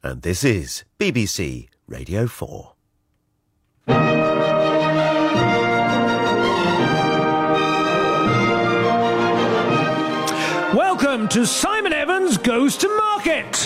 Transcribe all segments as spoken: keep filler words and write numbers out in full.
and this is B B C Radio four. Welcome to Simon Evans Goes to Market.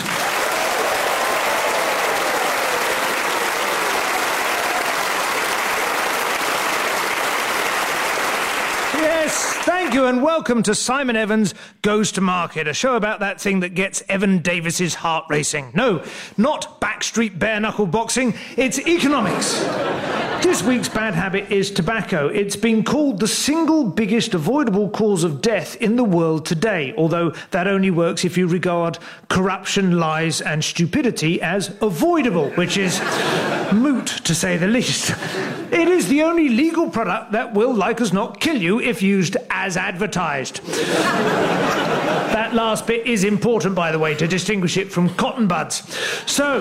Yes, thank you, and welcome to Simon Evans Goes to Market, a show about that thing that gets Evan Davis's heart racing. No, not backstreet bare-knuckle boxing, it's economics. This week's bad habit is tobacco. It's been called the single biggest avoidable cause of death in the world today, although that only works if you regard corruption, lies and stupidity as avoidable, which is moot, to say the least. It is the only legal product that will, like as not, kill you if used as advertised. That last bit is important, by the way, to distinguish it from cotton buds. So,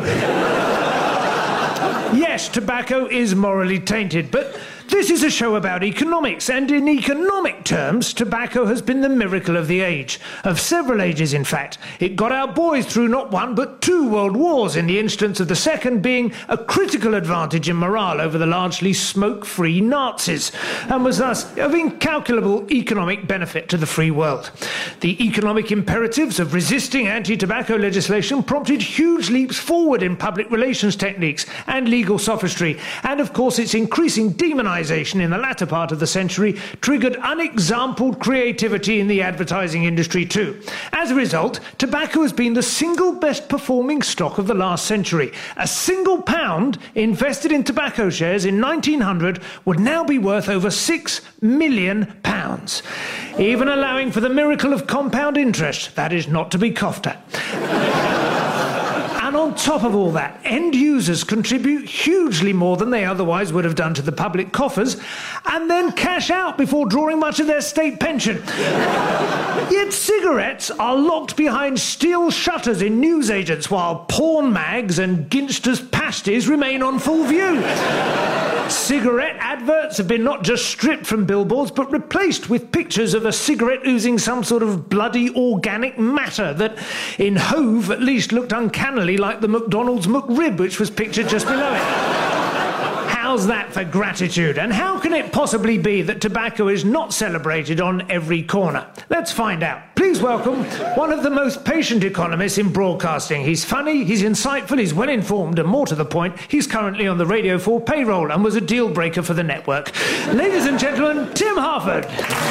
yes, tobacco is morally tainted, but this is a show about economics, and in economic terms, tobacco has been the miracle of the age. Of several ages, in fact. It got our boys through not one, but two world wars, in the instance of the second being a critical advantage in morale over the largely smoke-free Nazis, and was thus of incalculable economic benefit to the free world. The economic imperatives of resisting anti-tobacco legislation prompted huge leaps forward in public relations techniques and legal sophistry, and of course its increasing demonization in the latter part of the century triggered unexampled creativity in the advertising industry too. As a result, tobacco has been the single best performing stock of the last century. A single pound invested in tobacco shares in nineteen hundred would now be worth over six million pounds. Even allowing for the miracle of compound interest, that is not to be coughed at. And on top of all that, end users contribute hugely more than they otherwise would have done to the public coffers, and then cash out before drawing much of their state pension. Yet cigarettes are locked behind steel shutters in newsagents, while porn mags and Ginster's pasties remain on full view. Cigarette adverts have been not just stripped from billboards, but replaced with pictures of a cigarette oozing some sort of bloody organic matter that, in Hove, at least looked uncannily like the McDonald's McRib, which was pictured just below it. How's that for gratitude? And how can it possibly be that tobacco is not celebrated on every corner? Let's find out. Please welcome one of the most patient economists in broadcasting. He's funny, he's insightful, he's well-informed, and more to the point, he's currently on the Radio four payroll and was a deal-breaker for the network. Ladies and gentlemen, Tim Harford.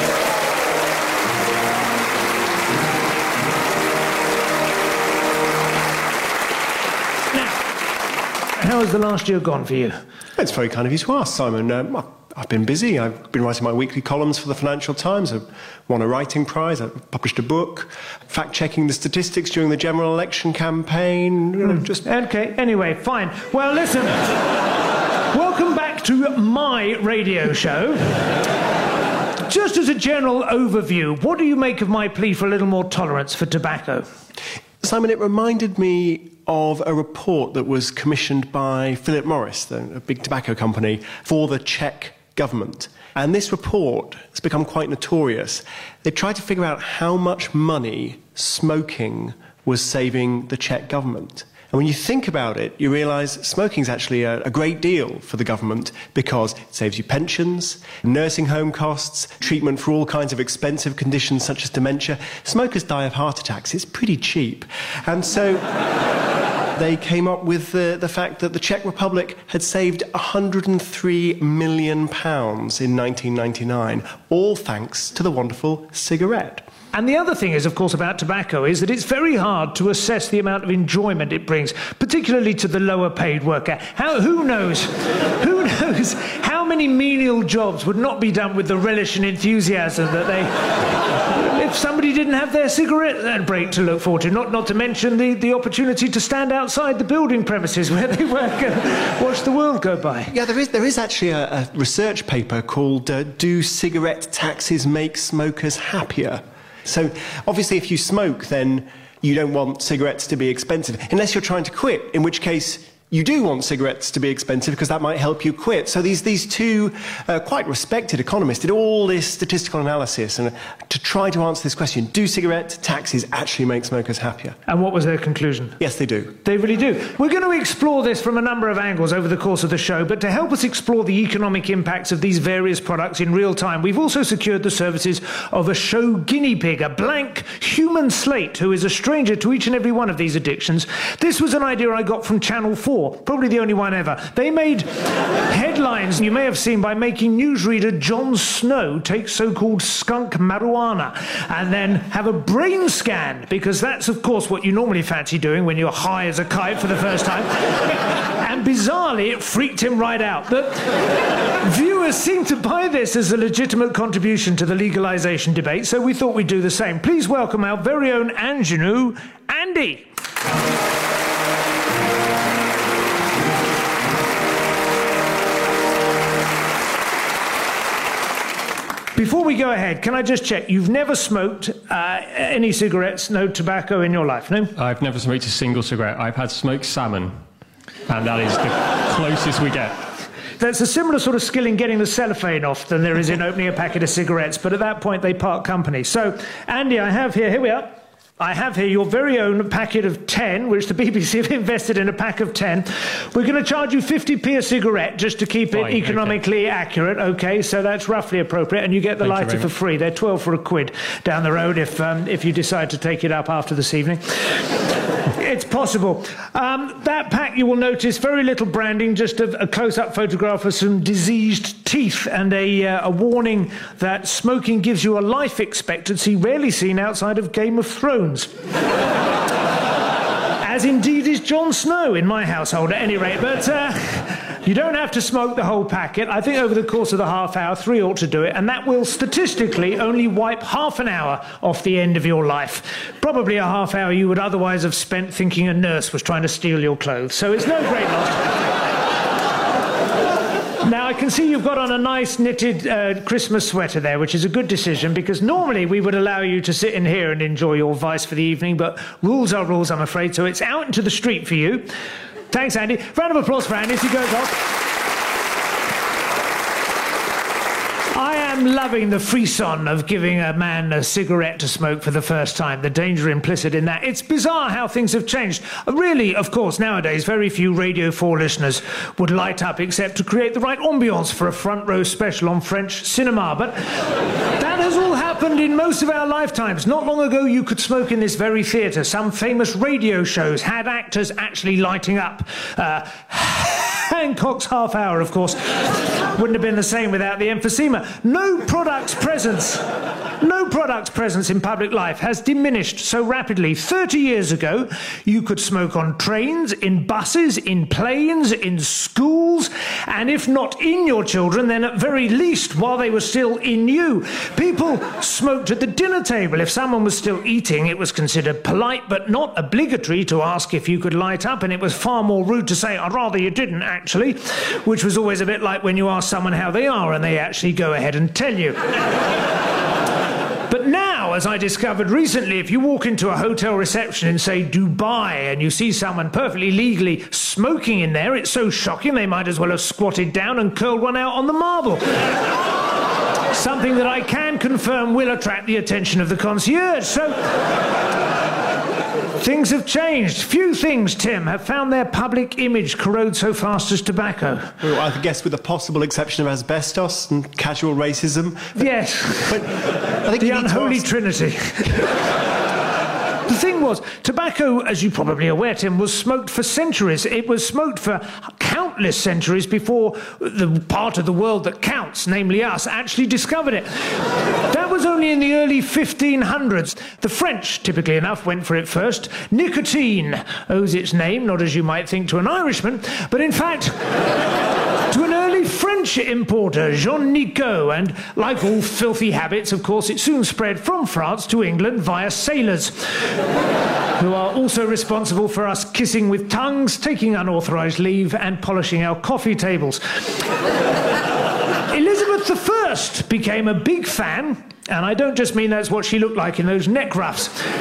How has the last year gone for you? It's very kind of you to ask, Simon. Um, I've been busy. I've been writing my weekly columns for the Financial Times. I've won a writing prize. I've published a book, fact-checking the statistics during the general election campaign. You know, just Okay, anyway, fine. Well, listen, welcome back to my radio show. Just as a general overview, what do you make of my plea for a little more tolerance for tobacco? Simon, it reminded me of a report that was commissioned by Philip Morris, the, a big tobacco company, for the Czech government. And this report has become quite notorious. They tried to figure out how much money smoking was saving the Czech government. And when you think about it, you realise smoking is actually a, a great deal for the government because it saves you pensions, nursing home costs, treatment for all kinds of expensive conditions such as dementia. Smokers die of heart attacks. It's pretty cheap. And so they came up with the, the fact that the Czech Republic had saved one hundred and three million pounds in nineteen ninety-nine, all thanks to the wonderful cigarette. And the other thing is, of course, about tobacco is that it's very hard to assess the amount of enjoyment it brings, particularly to the lower paid worker. How, who knows, who knows how many menial jobs would not be done with the relish and enthusiasm that they, if somebody didn't have their cigarette break to look forward to, not, not to mention the, the opportunity to stand outside the building premises where they work and watch the world go by. Yeah, there is, there is actually a, a research paper called uh, Do Cigarette Taxes Make Smokers Happier? So, obviously, if you smoke, then you don't want cigarettes to be expensive, unless you're trying to quit, in which case you do want cigarettes to be expensive because that might help you quit. So these, these two uh, quite respected economists did all this statistical analysis and to try to answer this question, do cigarette taxes actually make smokers happier? And what was their conclusion? Yes, they do. They really do. We're going to explore this from a number of angles over the course of the show, but to help us explore the economic impacts of these various products in real time, we've also secured the services of a show guinea pig, a blank human slate who is a stranger to each and every one of these addictions. This was an idea I got from Channel four. Probably the only one ever. They made headlines you may have seen by making newsreader Jon Snow take so-called skunk marijuana and then have a brain scan, because that's, of course, what you normally fancy doing when you're high as a kite for the first time. And bizarrely, it freaked him right out. The viewers seem to buy this as a legitimate contribution to the legalisation debate, so we thought we'd do the same. Please welcome our very own ingenue, Andy. Before we go ahead, can I just check, you've never smoked uh, any cigarettes, no tobacco in your life, no? I've never smoked a single cigarette. I've had smoked salmon, and that is the closest we get. There's a similar sort of skill in getting the cellophane off than there is in opening a packet of cigarettes, but at that point they part company. So, Andy, I have here, here we are. I have here your very own packet of ten, which the B B C have invested in a pack of ten. We're going to charge you fifty p a cigarette just to keep Fine, it economically okay. accurate, okay? So that's roughly appropriate, and you get the Thank lighter for free. They're twelve for a quid down the road if, um, if you decide to take it up after this evening. It's possible. Um, that pack, you will notice, very little branding, just a, a close-up photograph of some diseased teeth and a, uh, a warning that smoking gives you a life expectancy rarely seen outside of Game of Thrones. As indeed is Jon Snow in my household, at any rate. But uh, you don't have to smoke the whole packet. I think over the course of the half hour, three ought to do it, and that will statistically only wipe half an hour off the end of your life. Probably a half hour you would otherwise have spent thinking a nurse was trying to steal your clothes. So it's no great loss. Now, I can see you've got on a nice knitted uh, Christmas sweater there, which is a good decision, because normally we would allow you to sit in here and enjoy your vice for the evening, but rules are rules, I'm afraid, so it's out into the street for you. Thanks, Andy. Round of applause for Andy as he goes off. I am loving the frisson of giving a man a cigarette to smoke for the first time, the danger implicit in that. It's bizarre how things have changed. Really, of course, nowadays, very few Radio four listeners would light up except to create the right ambience for a front row special on French cinema. But that has all happened in most of our lifetimes. Not long ago, you could smoke in this very theatre. Some famous radio shows had actors actually lighting up. Uh, Hancock's Half Hour, of course, wouldn't have been the same without the emphysema. No product's presence, no product's presence in public life has diminished so rapidly. Thirty years ago, you could smoke on trains, in buses, in planes, in schools, and if not in your children, then at very least while they were still in you. People smoked at the dinner table. If someone was still eating, it was considered polite but not obligatory to ask if you could light up, and it was far more rude to say, I'd rather you didn't, actually, which was always a bit like when you ask someone how they are and they actually go ahead and tell you. But now, as I discovered recently, if you walk into a hotel reception in, say, Dubai, and you see someone perfectly legally smoking in there, it's so shocking they might as well have squatted down and curled one out on the marble. Something that I can confirm will attract the attention of the concierge. So things have changed. Few things, Tim, have found their public image corrode so fast as tobacco. Well, I guess with the possible exception of asbestos and casual racism. But, yes. But I think the unholy ask... trinity. The thing was, tobacco, as you're probably aware, Tim, was smoked for centuries. It was smoked for countless centuries before the part of the world that counts, namely us, actually discovered it. That was only in the early fifteen hundreds. The French, typically enough, went for it first. Nicotine owes its name, not as you might think to an Irishman, but in fact to an early French importer, Jean Nicot, and like all filthy habits, of course, it soon spread from France to England via sailors, who are also responsible for us kissing with tongues, taking unauthorised leave, and polishing our coffee tables. Elizabeth the First became a big fan, and I don't just mean that's what she looked like in those neck ruffs.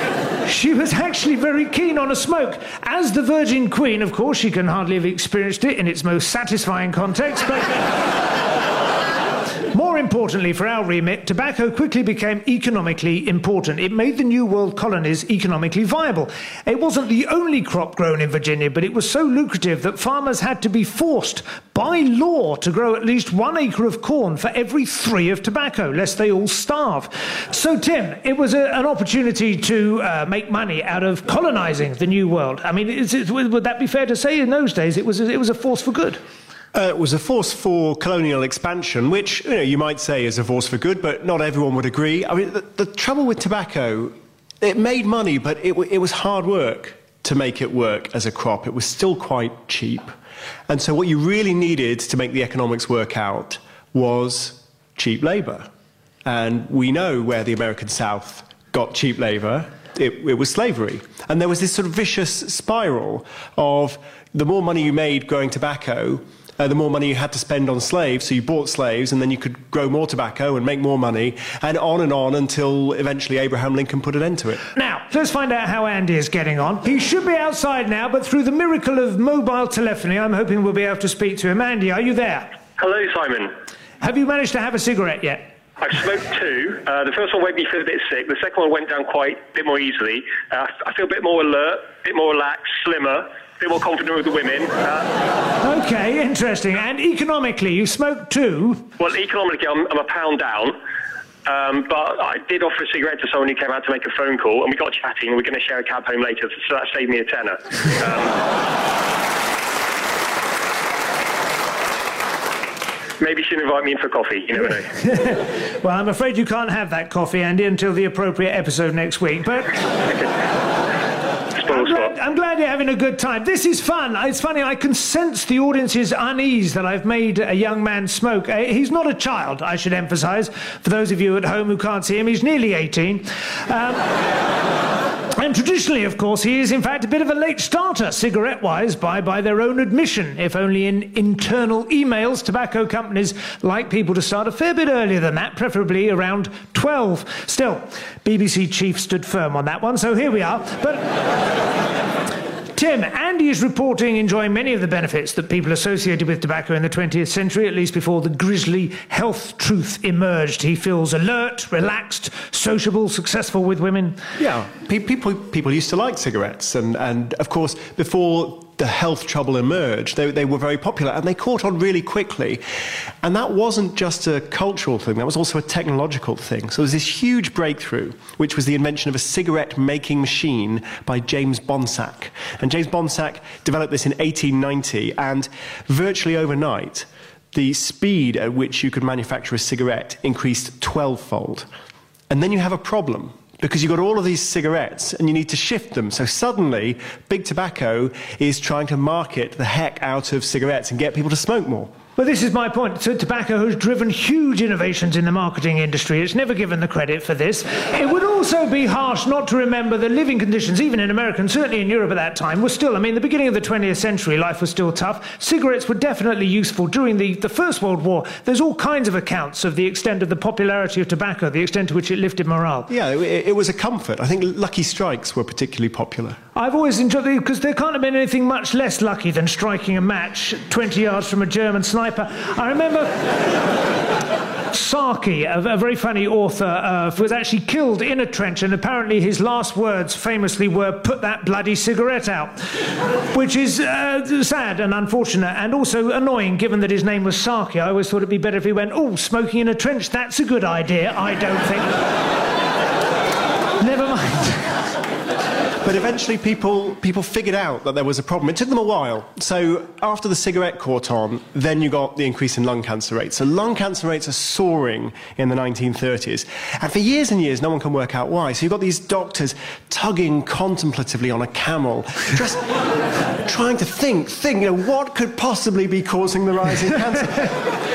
she was actually very keen on a smoke. As the Virgin Queen, of course, she can hardly have experienced it in its most satisfying context, but... More importantly for our remit, tobacco quickly became economically important. It made the New World colonies economically viable. It wasn't the only crop grown in Virginia, but it was so lucrative that farmers had to be forced by law to grow at least one acre of corn for every three of tobacco, lest they all starve. So, Tim, it was a, an opportunity to uh, make money out of colonizing the New World. I mean, is it, would that be fair to say in those days it was, it was a force for good? Uh, it was a force for colonial expansion, which, you know, you might say is a force for good, but not everyone would agree. I mean, the, the trouble with tobacco, it made money, but it, it was hard work to make it work as a crop. It was still quite cheap. And so what you really needed to make the economics work out was cheap labour. And we know where the American South got cheap labour. It, it was slavery. And there was this sort of vicious spiral of the more money you made growing tobacco, Uh, the more money you had to spend on slaves, so you bought slaves, and then you could grow more tobacco and make more money, and on and on until eventually Abraham Lincoln put an end to it. Now, let's find out how Andy is getting on. He should be outside now, but through the miracle of mobile telephony, I'm hoping we'll be able to speak to him. Andy, are you there? Hello, Simon. Have you managed to have a cigarette yet? I've smoked two. Uh, the first one made me feel a bit sick. The second one went down quite a bit more easily. Uh, I feel a bit more alert, a bit more relaxed, slimmer. Bit more confident with the women. Uh, OK, interesting. And economically, you smoked two? Well, economically, I'm, I'm a pound down. Um, but I did offer a cigarette to someone who came out to make a phone call, and we got chatting, and we're going to share a cab home later, so that saved me a tenner. Um, maybe you should invite me in for coffee, you never know. Well, I'm afraid you can't have that coffee, Andy, until the appropriate episode next week, but... I'm glad, I'm glad you're having a good time. This is fun. It's funny, I can sense the audience's unease that I've made a young man smoke. Uh, he's not a child, I should emphasise. For those of you at home who can't see him, he's nearly eighteen. Um, and traditionally, of course, he is in fact a bit of a late starter, cigarette-wise, by, by their own admission. If only in internal emails, tobacco companies like people to start a fair bit earlier than that, preferably around twelve. Still, B B C chief stood firm on that one, so here we are. But... Tim, Andy is reporting enjoying many of the benefits that people associated with tobacco in the twentieth century, at least before the grisly health truth emerged. He feels alert, relaxed, sociable, successful with women. Yeah, pe- people people used to like cigarettes, and, and of course, before the health trouble emerged, they, they were very popular, and they caught on really quickly. And that wasn't just a cultural thing, that was also a technological thing. So there was this huge breakthrough, which was the invention of a cigarette-making machine by James Bonsack. And James Bonsack developed this in eighteen ninety, and virtually overnight, the speed at which you could manufacture a cigarette increased twelve-fold. And then you have a problem, because you've got all of these cigarettes and you need to shift them. So suddenly, Big Tobacco is trying to market the heck out of cigarettes and get people to smoke more. Well, this is my point. So tobacco has driven huge innovations in the marketing industry. It's never given the credit for this. It would also be harsh not to remember the living conditions, even in America and certainly in Europe at that time, were still, I mean, the beginning of the twentieth century, life was still tough. Cigarettes were definitely useful. During the, the First World War, there's all kinds of accounts of the extent of the popularity of tobacco, the extent to which it lifted morale. Yeah, it, it was a comfort. I think Lucky Strikes were particularly popular. I've always enjoyed it because there can't have been anything much less lucky than striking a match twenty yards from a German sniper. I remember Saki, a, a very funny author, uh, was actually killed in a trench, and apparently his last words famously were, "Put that bloody cigarette out," which is uh, sad and unfortunate and also annoying given that his name was Saki. I always thought it'd be better if he went, "Oh, smoking in a trench, that's a good idea." I don't think. Never mind. But eventually people, people figured out that there was a problem. It took them a while. So after the cigarette caught on, then you got the increase in lung cancer rates. So lung cancer rates are soaring in the nineteen thirties. And for years and years, no one can work out why. So you've got these doctors tugging contemplatively on a camel, just trying to think, think, you know, what could possibly be causing the rise in cancer?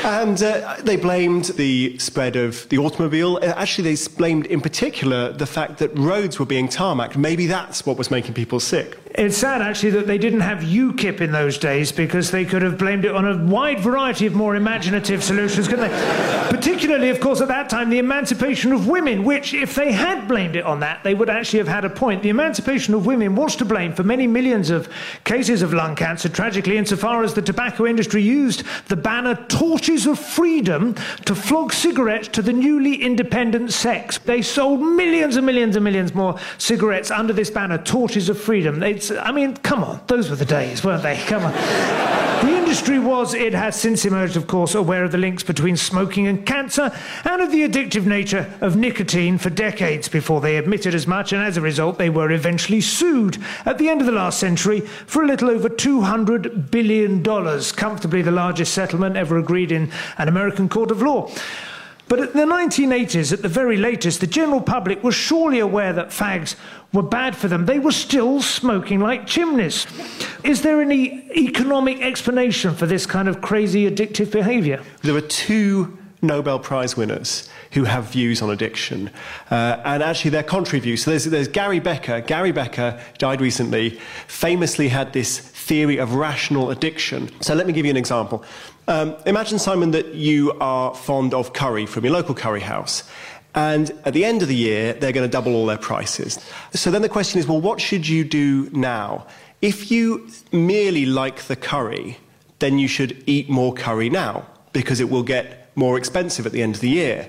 And uh, they blamed the spread of the automobile. Actually, they blamed in particular the fact that roads were being tarmacked. Maybe that's what was making people sick. It's sad, actually, that they didn't have UKIP in those days, because they could have blamed it on a wide variety of more imaginative solutions, couldn't they? Particularly, of course, at that time, the emancipation of women, which, if they had blamed it on that, they would actually have had a point. The emancipation of women was to blame for many millions of cases of lung cancer, tragically, insofar as the tobacco industry used the banner Torches of Freedom to flog cigarettes to the newly independent sex. They sold millions and millions and millions more cigarettes under this banner, Torches of Freedom. It's, I mean, come on, those were the days, weren't they? Come on. The industry was, it has since emerged, of course, aware of the links between smoking and cancer and of the addictive nature of nicotine for decades before they admitted as much, and as a result they were eventually sued at the end of the last century for a little over two hundred billion dollars, comfortably the largest settlement ever agreed in an American court of law. But in the nineteen eighties, at the very latest, the general public was surely aware that fags were bad for them. They were still smoking like chimneys. Is there any economic explanation for this kind of crazy addictive behaviour? There are two Nobel Prize winners who have views on addiction, uh, and actually they're contrary views. So there's, there's Gary Becker. Gary Becker died recently, famously had this theory of rational addiction. So let me give you an example. Um, imagine, Simon, that you are fond of curry from your local curry house, and at the end of the year, they're going to double all their prices. So then the question is, well, what should you do now? If you merely like the curry, then you should eat more curry now, because it will get more expensive at the end of the year.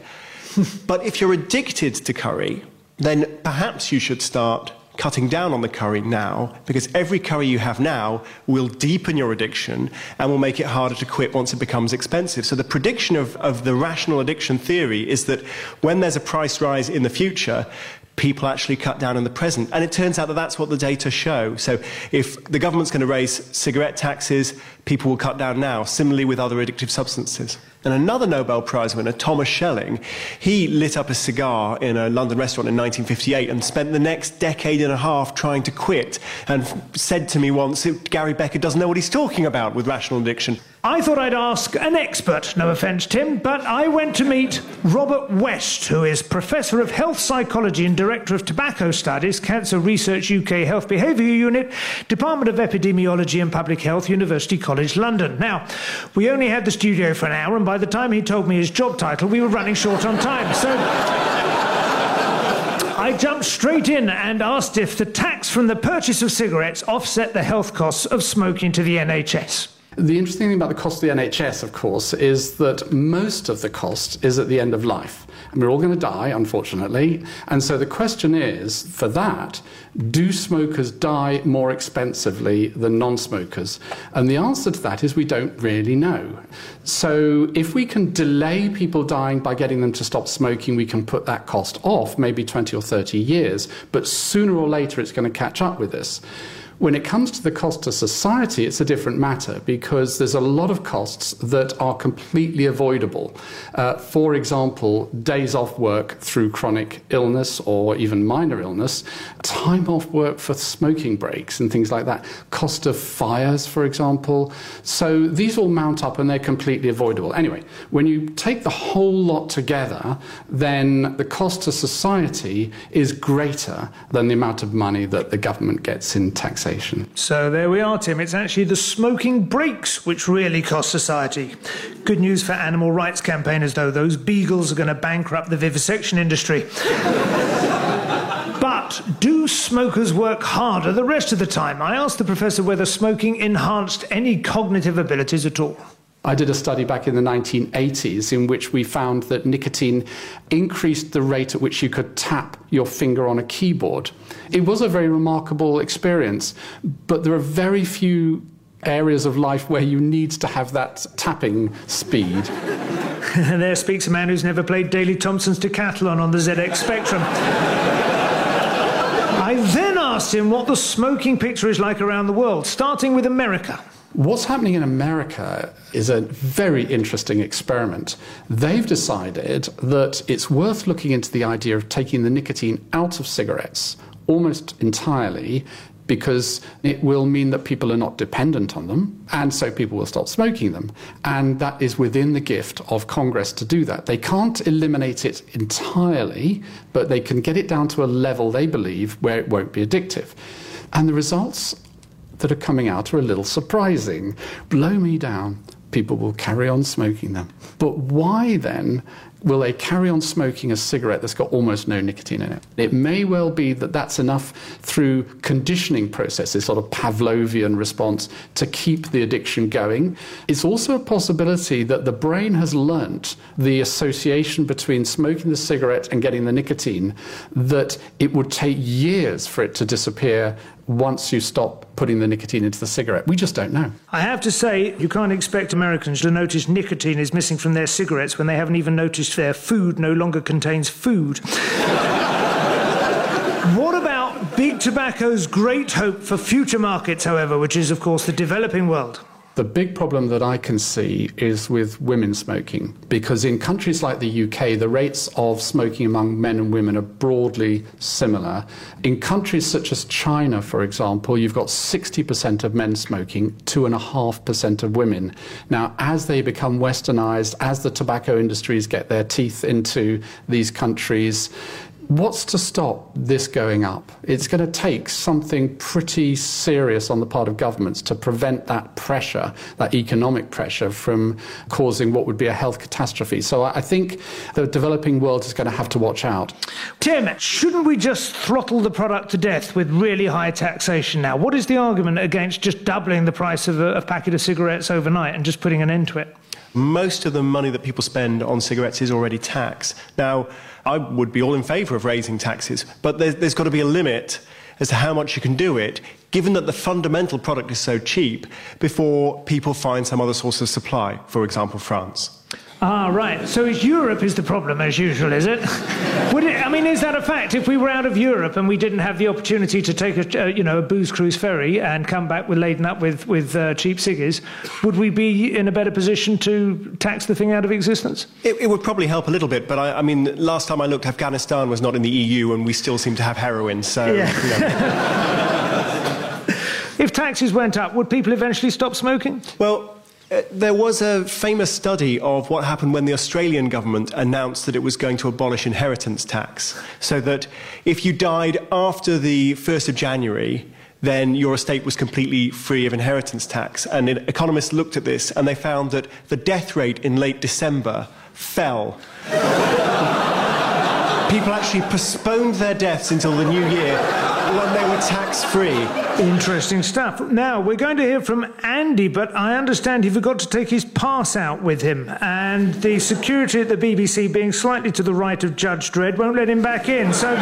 But if you're addicted to curry, then perhaps you should start cutting down on the curry now, because every curry you have now will deepen your addiction and will make it harder to quit once it becomes expensive. So the prediction of, of the rational addiction theory is that when there's a price rise in the future, people actually cut down in the present. And it turns out that that's what the data show. So if the government's going to raise cigarette taxes, people will cut down now, similarly with other addictive substances. And another Nobel Prize winner, Thomas Schelling, he lit up a cigar in a London restaurant in nineteen fifty-eight and spent the next decade and a half trying to quit, and said to me once, Gary Becker doesn't know what he's talking about with rational addiction. I thought I'd ask an expert, no offence, Tim, but I went to meet Robert West, who is Professor of Health Psychology and Director of Tobacco Studies, Cancer Research U K Health Behaviour Unit, Department of Epidemiology and Public Health, University College London. Now, we only had the studio for an hour, and by the time he told me his job title, we were running short on time. So I jumped straight in and asked if the tax from the purchase of cigarettes offset the health costs of smoking to the N H S. The interesting thing about the cost of the N H S, of course, is that most of the cost is at the end of life. And we're all going to die, unfortunately. And so the question is, for that, do smokers die more expensively than non-smokers? And the answer to that is we don't really know. So if we can delay people dying by getting them to stop smoking, we can put that cost off, maybe twenty or thirty years. But sooner or later, it's going to catch up with us. When it comes to the cost to society, it's a different matter, because there's a lot of costs that are completely avoidable. Uh, for example, days off work through chronic illness or even minor illness, time off work for smoking breaks and things like that, cost of fires, for example. So these all mount up and they're completely avoidable. Anyway, when you take the whole lot together, then the cost to society is greater than the amount of money that the government gets in taxation. So there we are, Tim. It's actually the smoking breaks which really cost society. Good news for animal rights campaigners, though. Those beagles are going to bankrupt the vivisection industry. But do smokers work harder the rest of the time? I asked the professor whether smoking enhanced any cognitive abilities at all. I did a study back in the nineteen eighties in which we found that nicotine increased the rate at which you could tap your finger on a keyboard. It was a very remarkable experience, but there are very few areas of life where you need to have that tapping speed. There speaks a man who's never played Daley Thompson's Decathlon on the Z X Spectrum. I then asked him what the smoking picture is like around the world, starting with America. What's happening in America is a very interesting experiment. They've decided that it's worth looking into the idea of taking the nicotine out of cigarettes almost entirely, because it will mean that people are not dependent on them, and so people will stop smoking them. And that is within the gift of Congress to do that. They can't eliminate it entirely, but they can get it down to a level they believe where it won't be addictive. And the results that are coming out are a little surprising. Blow me down. People will carry on smoking them. But why then will they carry on smoking a cigarette that's got almost no nicotine in it? It may well be that that's enough through conditioning processes, sort of Pavlovian response, to keep the addiction going. It's also a possibility that the brain has learnt the association between smoking the cigarette and getting the nicotine, that it would take years for it to disappear once you stop putting the nicotine into the cigarette. We just don't know. I have to say, you can't expect Americans to notice nicotine is missing from their cigarettes when they haven't even noticed their food no longer contains food. What about big tobacco's great hope for future markets, however, which is, of course, the developing world? The big problem that I can see is with women smoking, because in countries like the U K, the rates of smoking among men and women are broadly similar. In countries such as China, for example, you've got sixty percent of men smoking, two point five percent of women. Now, as they become westernized, as the tobacco industries get their teeth into these countries, what's to stop this going up? It's going to take something pretty serious on the part of governments to prevent that pressure, that economic pressure, from causing what would be a health catastrophe. So I think the developing world is going to have to watch out. Tim, shouldn't we just throttle the product to death with really high taxation now? What is the argument against just doubling the price of a, a packet of cigarettes overnight and just putting an end to it? Most of the money that people spend on cigarettes is already taxed. Now, I would be all in favour of raising taxes, but there's, there's got to be a limit as to how much you can do it, given that the fundamental product is so cheap, before people find some other source of supply, for example, France. Ah, right. So it's Europe is the problem, as usual, is it? Would it? I mean, is that a fact? If we were out of Europe and we didn't have the opportunity to take a, uh, you know, a booze cruise ferry and come back with laden up with with uh, cheap ciggies, would we be in a better position to tax the thing out of existence? It, it would probably help a little bit, but I, I mean, last time I looked, Afghanistan was not in the E U, and we still seem to have heroin. So. Yeah. You know. If taxes went up, would people eventually stop smoking? Well. Uh, there was a famous study of what happened when the Australian government announced that it was going to abolish inheritance tax, so that if you died after the first of January, then your estate was completely free of inheritance tax. And it, economists looked at this and they found that the death rate in late December fell. People actually postponed their deaths until the new year when they were tax-free. Interesting stuff. Now, we're going to hear from Andy, but I understand he forgot to take his pass out with him, and the security at the B B C, being slightly to the right of Judge Dredd, won't let him back in, so...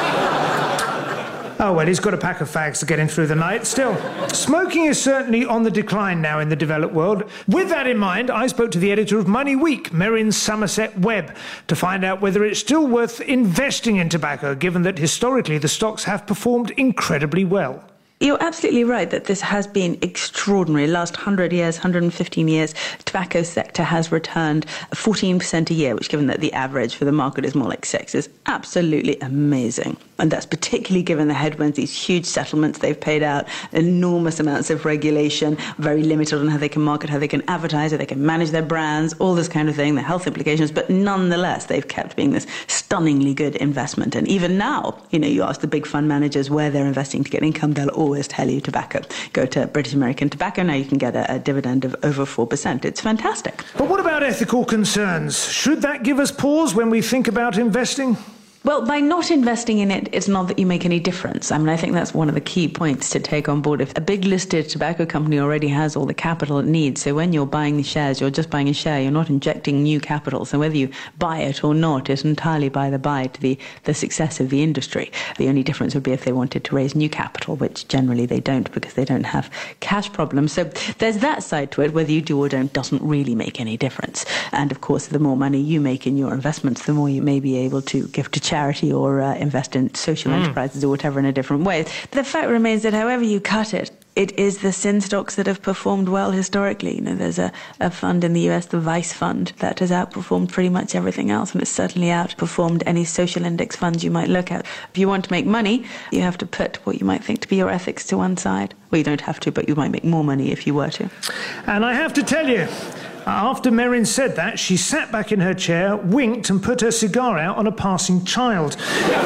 Oh, well, he's got a pack of fags to get him through the night. Still, smoking is certainly on the decline now in the developed world. With that in mind, I spoke to the editor of Money Week, Merrin Somerset Webb, to find out whether it's still worth investing in tobacco, given that historically the stocks have performed incredibly well. You're absolutely right that this has been extraordinary. Last one hundred years, one hundred fifteen years, the tobacco sector has returned fourteen percent a year, which, given that the average for the market is more like six, is absolutely amazing. And that's particularly given the headwinds, these huge settlements they've paid out, enormous amounts of regulation, very limited on how they can market, how they can advertise, how they can manage their brands, all this kind of thing, the health implications. But nonetheless, they've kept being this stunningly good investment. And even now, you know, you ask the big fund managers where they're investing to get income, they'll always tell you tobacco. Go to British American Tobacco, now you can get a, a dividend of over four percent. It's fantastic. But what about ethical concerns? Should that give us pause when we think about investing? Well, by not investing in it, it's not that you make any difference. I mean, I think that's one of the key points to take on board. If a big listed tobacco company already has all the capital it needs, so when you're buying the shares, you're just buying a share, you're not injecting new capital. So whether you buy it or not is entirely by the by to the, the success of the industry. The only difference would be if they wanted to raise new capital, which generally they don't because they don't have cash problems. So there's that side to it. Whether you do or don't doesn't really make any difference. And of course, the more money you make in your investments, the more you may be able to give to charity. charity or uh, invest in social mm. enterprises or whatever in a different way. But the fact remains that however you cut it, it is the sin stocks that have performed well historically. You know, there's a, a fund in the U S, the Vice Fund, that has outperformed pretty much everything else, and it's certainly outperformed any social index funds you might look at. If you want to make money, you have to put what you might think to be your ethics to one side. Well, you don't have to, but you might make more money if you were to. And I have to tell you, after Merrin said that, she sat back in her chair, winked and put her cigar out on a passing child.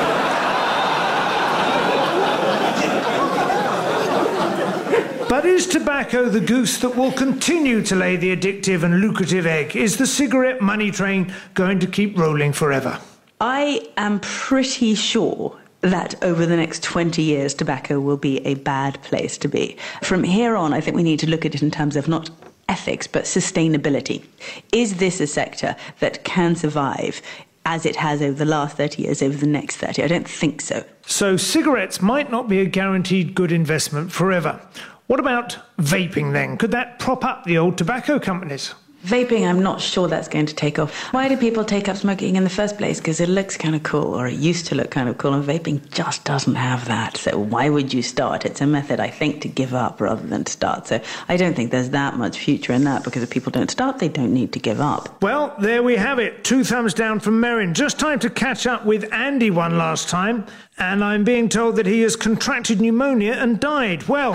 But is tobacco the goose that will continue to lay the addictive and lucrative egg? Is the cigarette money train going to keep rolling forever? I am pretty sure that over the next twenty years, tobacco will be a bad place to be. From here on, I think we need to look at it in terms of not ethics, but sustainability. Is this a sector that can survive as it has over the last thirty years, over the next thirty? I don't think so. So cigarettes might not be a guaranteed good investment forever. What about vaping then? Could that prop up the old tobacco companies? Vaping, I'm not sure that's going to take off. Why do people take up smoking in the first place? Because it looks kind of cool, or it used to look kind of cool, and vaping just doesn't have that. So why would you start? It's a method, I think, to give up rather than to start. So I don't think there's that much future in that, because if people don't start, they don't need to give up. Well, there we have it. Two thumbs down from Merrin. Just time to catch up with Andy one last time, and I'm being told that he has contracted pneumonia and died. Well...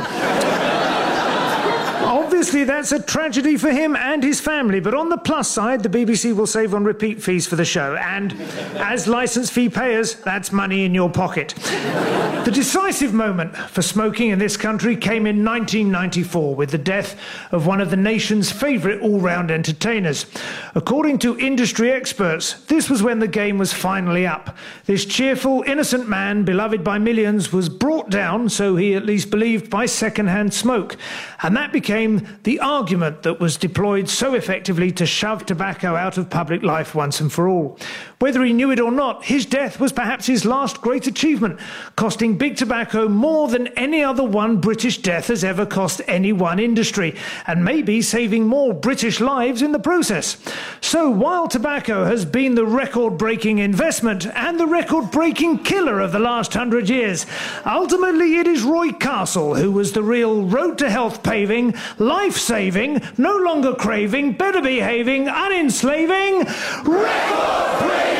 Obviously, that's a tragedy for him and his family, but on the plus side, the B B C will save on repeat fees for the show, and as licence fee payers, that's money in your pocket. The decisive moment for smoking in this country came in nineteen ninety-four with the death of one of the nation's favourite all-round entertainers. According to industry experts, this was when the game was finally up. This cheerful, innocent man, beloved by millions, was brought down, so he at least believed, by second-hand smoke, and that became the argument that was deployed so effectively to shove tobacco out of public life once and for all. Whether he knew it or not, his death was perhaps his last great achievement, costing big tobacco more than any other one British death has ever cost any one industry, and maybe saving more British lives in the process. So while tobacco has been the record-breaking investment and the record-breaking killer of the last hundred years, ultimately it is Roy Castle who was the real road to health paving, life-saving, no longer craving, better behaving, unenslaving record breaker!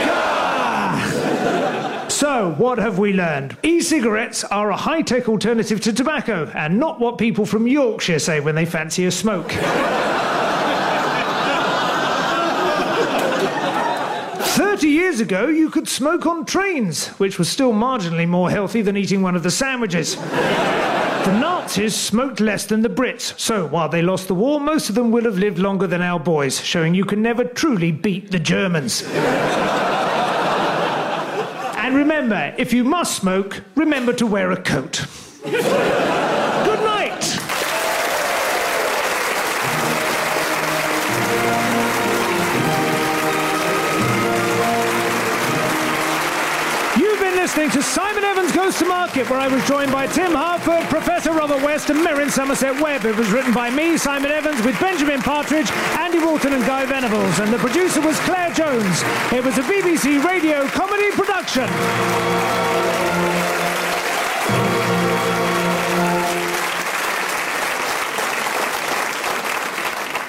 So, what have we learned? E-cigarettes are a high-tech alternative to tobacco, and not what people from Yorkshire say when they fancy a smoke. Thirty years ago, you could smoke on trains, which was still marginally more healthy than eating one of the sandwiches. The Nazis smoked less than the Brits, so while they lost the war, most of them will have lived longer than our boys, showing you can never truly beat the Germans. And remember, if you must smoke, remember to wear a coat. Good night! Listening to Simon Evans Goes to Market, where I was joined by Tim Harford, Professor Robert West and Merrin Somerset Webb. It was written by me, Simon Evans, with Benjamin Partridge, Andy Walton and Guy Venables, and the producer was Claire Jones. It was a B B C Radio comedy production.